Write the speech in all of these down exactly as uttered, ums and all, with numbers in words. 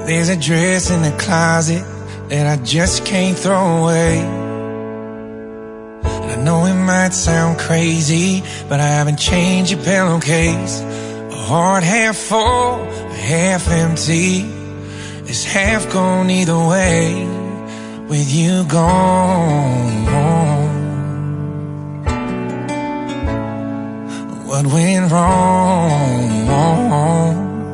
There's a dress in the closet that I just can't throw away. And I know it might sound crazy, but I haven't changed your pillowcase. A heart half full, half empty. It's half gone either way, with you gone. What went wrong?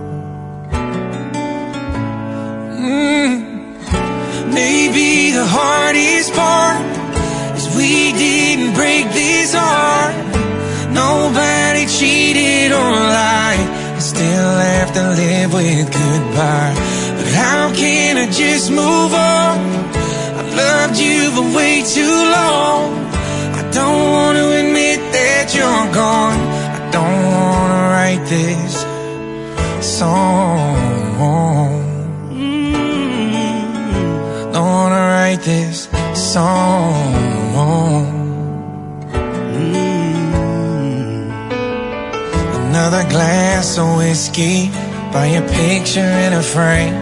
Mm. Maybe the hardest part is we didn't break this heart. Nobody cheated or lied. I still have to live with goodbye. But how can I just move on? I've loved you for way too long. I don't want to admit that you're gone. I don't want to write this song. Don't want to write this song. Another glass of whiskey by your picture in a frame.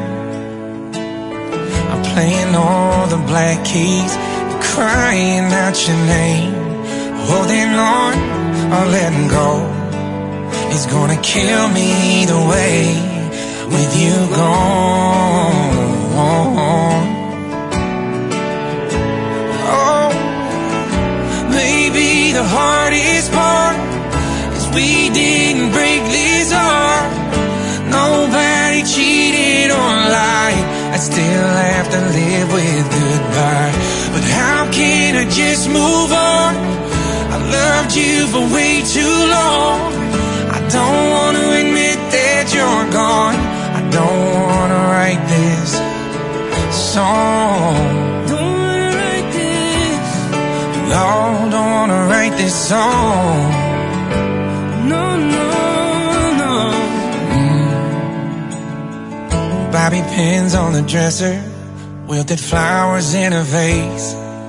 I'm playing all the black keys, crying out your name. Holding on or letting go, it's gonna kill me either way, with you gone. Oh, maybe the hardest part is we didn't break this heart. Nobody cheated or lied. I still have to live with goodbye. But how can I just move on? I loved you for way too long. I don't want to admit that you're gone. I don't want to write this song. Don't want to write this. No, don't want to write this song. No, no, no. Mm. Bobby pins on the dresser, wilted flowers in a vase.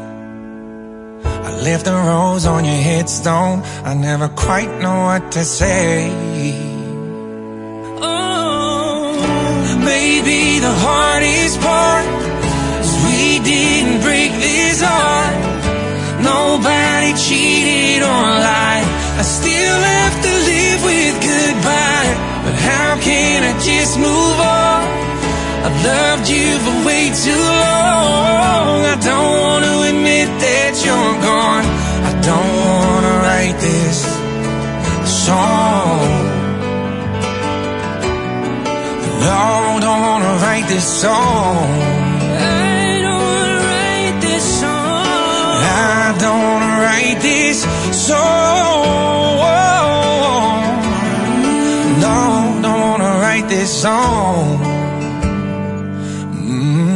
Left the rose on your headstone. I never quite know what to say. Oh, maybe the hardest part is we didn't break this heart. Nobody cheated or lied. I still have to live with goodbye. But how can I just move on? I've loved you for way too long. I don't want to admit that you're gone. I don't want to write this song. No, don't want to write this song. I don't want to write this song. I don't want to write this song. No, don't want to write this song. Mm-hmm.